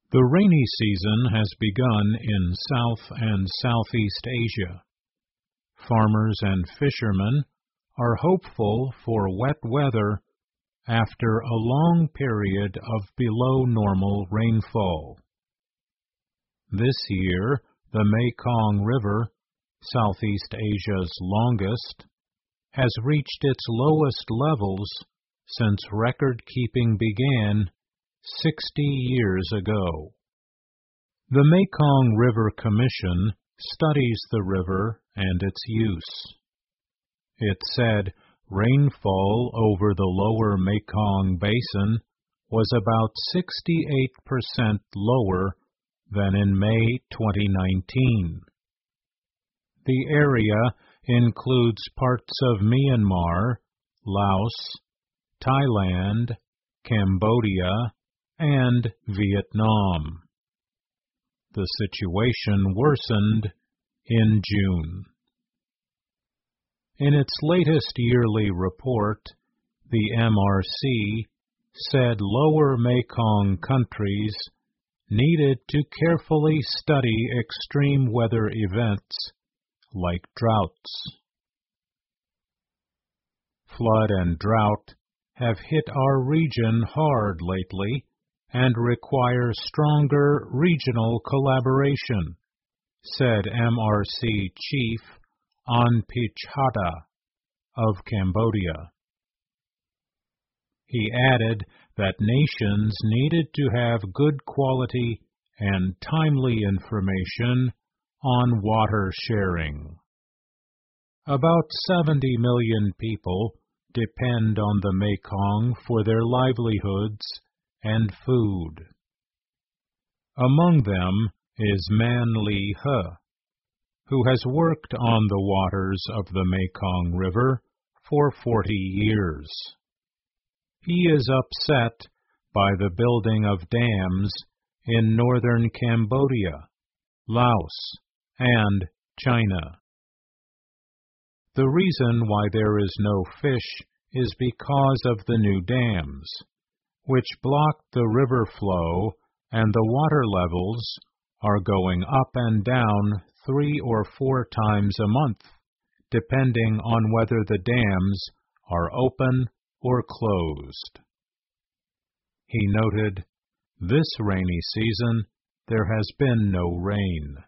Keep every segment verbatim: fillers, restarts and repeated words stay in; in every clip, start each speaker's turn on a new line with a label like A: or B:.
A: The rainy season has begun in South and Southeast Asia. Farmers and fishermen are hopeful for wet weather after a long period of below normal rainfall. This year, the Mekong River, Southeast Asia's longest, has reached its lowest levels since record-keeping began sixty years ago. The Mekong River Commission studies the river and its use. It said rainfall over the lower Mekong Basin was about sixty-eight percent lower than in May twenty nineteen. The area includes parts of Myanmar, Laos, Thailand, Cambodia, and Vietnam. The situation worsened in June. In its latest yearly report, the M R C said lower Mekong countries needed to carefully study extreme weather events like droughts. Flood and drought have hit our region hard lately and require stronger regional collaboration, said M R C Chief Anpich Hada of Cambodia. He added that nations needed to have good quality and timely information on water sharing. About seventy million people depend on the Mekong for their livelihoods and food. Among them is Man Lee He, who has worked on the waters of the Mekong River for forty years. He is upset by the building of dams in northern Cambodia, Laos, and China. The reason why there is no fish is because of the new dams, which block the river flow, and the water levels are going up and down three or four times a month, depending on whether the dams are open or closed. He noted, "This rainy season there has been no rain."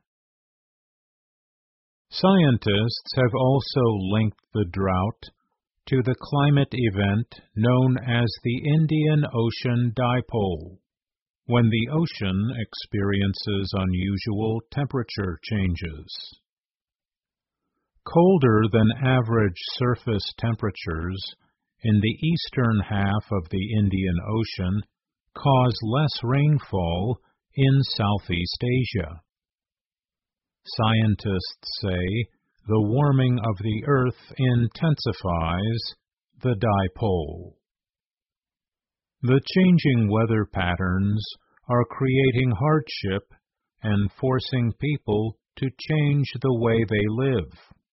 A: Scientists have also linked the drought to the climate event known as the Indian Ocean Dipole, when the ocean experiences unusual temperature changes. Colder than average surface temperatures in the eastern half of the Indian Ocean cause less rainfall in Southeast Asia. Scientists say the warming of the Earth intensifies the dipole. The changing weather patterns are creating hardship and forcing people to change the way they live.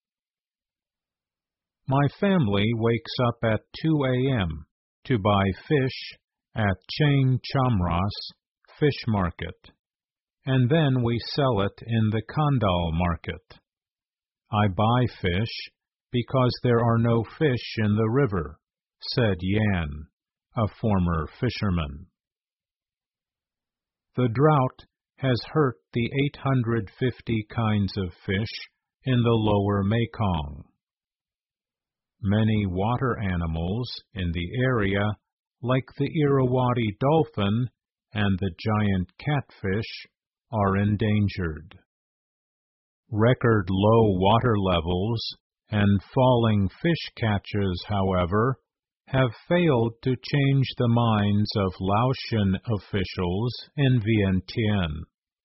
A: My family wakes up at two a.m. to buy fish at Chang Chamras Fish Market, and then we sell it in the Kandal Market. I buy fish because there are no fish in the river, said Yan, a former fisherman. The drought has hurt the eight hundred fifty kinds of fish in the lower Mekong. Many water animals in the area, like the Irrawaddy dolphin and the giant catfish, are endangered. Record low water levels and falling fish catches, however, have failed to change the minds of Laotian officials in Vientiane.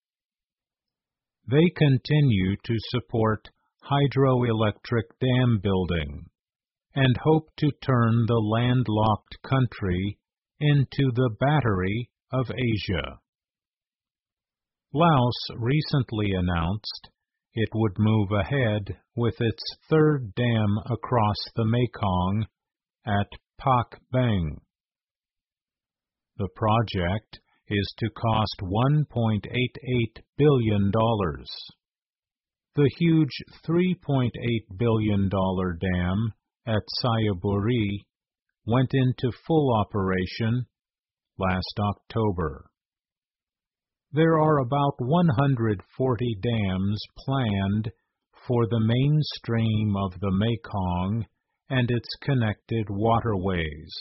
A: They continue to support hydroelectric dam building and hope to turn the landlocked country into the battery of Asia. Laos recently announced it would move ahead with its third dam across the Mekong at Pak Beng. The project is to cost one point eight eight billion dollars. The huge three point eight billion dollars dam at Sayaburi went into full operation last October. There are about one hundred forty dams planned for the mainstream of the Mekong and its connected waterways.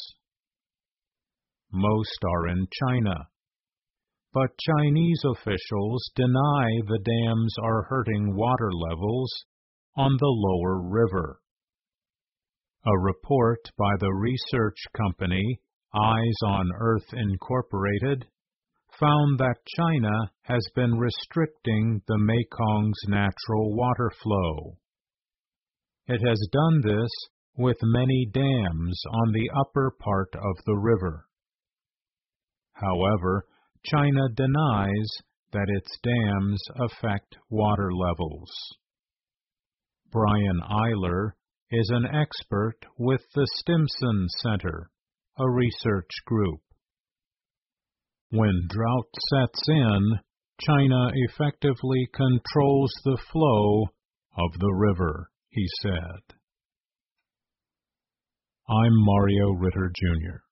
A: Most are in China, but Chinese officials deny the dams are hurting water levels on the lower river. A report by the research company Eyes on Earth Incorporated found that China has been restricting the Mekong's natural water flow. It has done this with many dams on the upper part of the river. However, China denies that its dams affect water levels. Brian Eiler is an expert with the Stimson Center, a research group. When drought sets in, China effectively controls the flow of the river, he said. I'm Mario Ritter, Junior